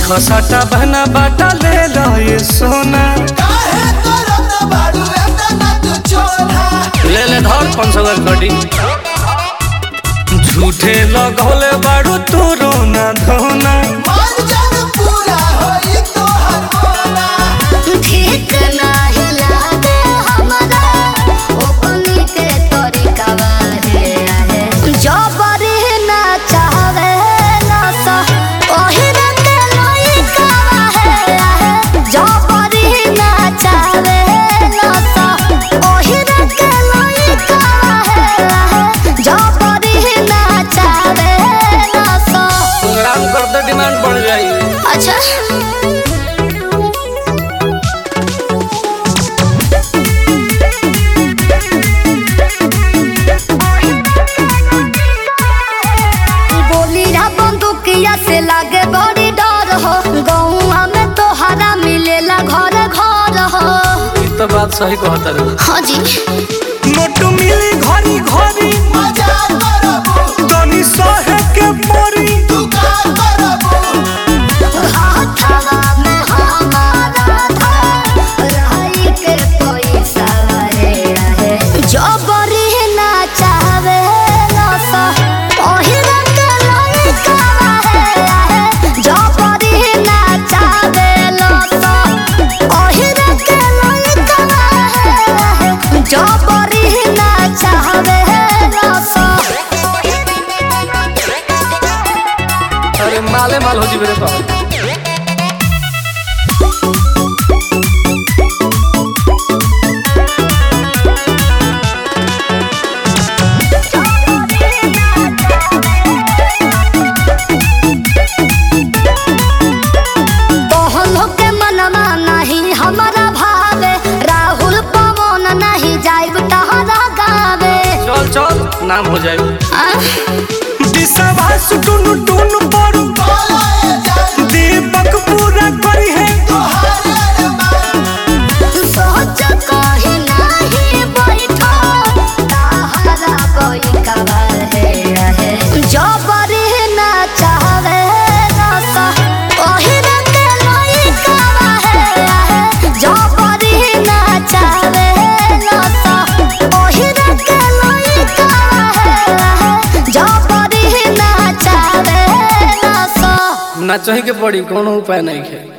खसाटा बहना बाटा ले लो ये सोना ले ले धर 500 गड्डी झूठे लगौले बाड़ू तू रोना धोना ठीक नाही लागे हमरा ओपनी के तरीका बारे आहे जबरी ना चाहे ना सा ओही के लइका आहे जबरी ना चाहे ना सा ओही के लइका आहे जबरी ना चाहे ना सा प्रोग्राम कर दे डिमांड बढ़ जाई। अच्छा से लागे बड़ी डर हो गौआ में तोहरा मिलेला घर घर हो तो बात सही कहता रे। हाँ जी नोट मिली घरी घरी मजा करबो तनी सहे के परी तू का करबो हाथवा में हमारा था रही के पैसा रे रहे जबरी ना चाहे ना सा ओही के लइका अरे माले माल हो जी मेरे पास हमारा भावे राहुल पवन नहीं जाइब तहरा गावे चल चल नाम हो जाए विश्वास टुनु टुनु पड़ू दीपक पूरा करी है सोच कहीं नहीं बैठो तहरा कोई खबर है जबरी ना चाहे ना सा ओही के लइका है जबरी ना चाहे ना सा ओही के लइका है जबरी ना चाहे ना सा ना चाहिए के पड़ी कोनो उपाय नहीं है।